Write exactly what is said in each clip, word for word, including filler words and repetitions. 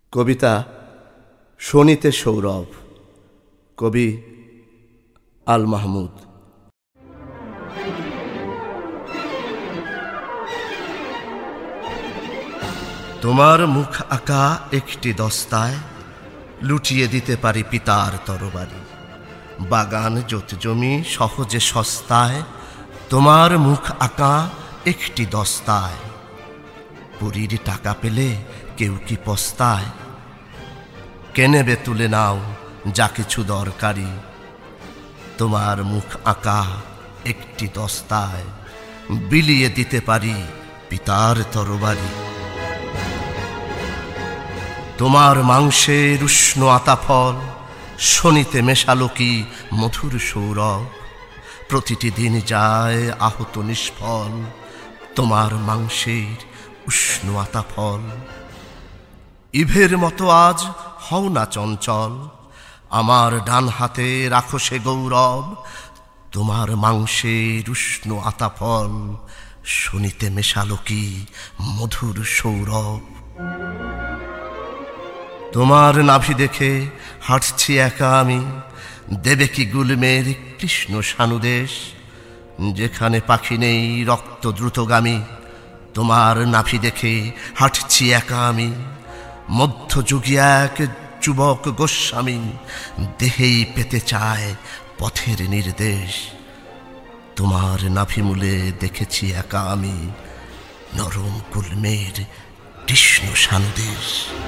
কবিতা শোনিতে সৌরভ, কবি আল মাহমুদ। তোমার মুখ আঁকা একটি দস্তায় লুটিয়ে দিতে পারি পিতার তরবারি। বাগান জমি সহজে সস্তায় তোমার মুখ আঁকা একটি দস্তায়। পুরীর টাকা পেলে কেউ কি পস্তায়? কেনেবে তুলে নাও যা কিছু দরকারি। তোমার মুখ আঁকা একটি দস্তায় বিলিয়ে দিতে পারি পিতার তরবারি। তোমার মাংসের উষ্ণ আতা ফল শোনিতে মেশালো কি মধুর সৌরভ। প্রতিটি দিন যায় আহত নিষ্ফল তোমার মাংসের উষ্ণ আতা ফল। ইভের মতো আজ হও না চঞ্চল, আমার ডান হাতে রাখো সে গৌরব। তোমার মাংসের উষ্ণ আতা ফল শোনিতে মেশালো কি মধুর সৌরভ। তোমার নাভি দেখে হাঁটছি একা আমি, দেবে কি গুলমের কৃষ্ণ সানুদেশ। যেখানে পাখি নেই রক্ত দ্রুতগামী, তোমার নাভি দেখে হাঁটছি একা আমি। মধ্যযুগী এক যুবক গোস্বামী দেহেই পেতে চায় পথের নির্দেশ। তোমার নাভিমূলে দেখেছি একা আমি নরম গুলমের কৃষ্ণ সানুদেশ।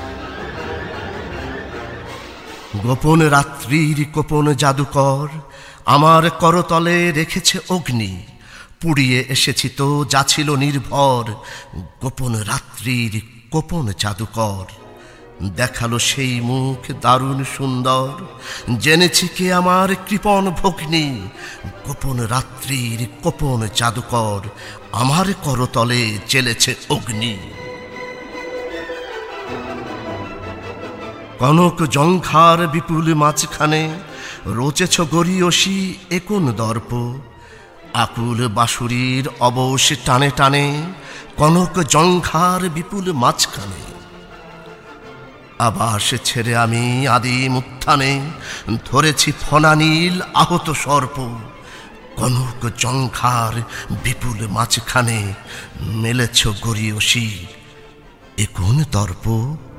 গোপন রাত্রির গোপন জাদুকর আমার করতলে রেখেছে অগ্নি। পুড়িয়ে এসেছি তো যা ছিল নির্ভর, গোপন রাত্রির গোপন জাদুকর। দেখালো সেই মুখ দারুণ সুন্দর, জেনেছি কে আমার কৃপণ ভগ্নী। গোপন রাত্রির গোপন জাদুকর আমার করতলে জ্বেলেছে অগ্নি। কনক জংখার বিপুল মাঝখানে রচেছ গরিয়সী একুন দর্প। আকুল বাঁশুরীর অবশ টানে টানে কনক জংখার বিপুল মাঝখানে। আবাস ছেড়ে আমি আদিম উত্থানে ধরেছি ফনা নীল আহত সর্প। কনক জংখার বিপুল মাঝখানে মেলেছ গরিয়সী একুন দর্প।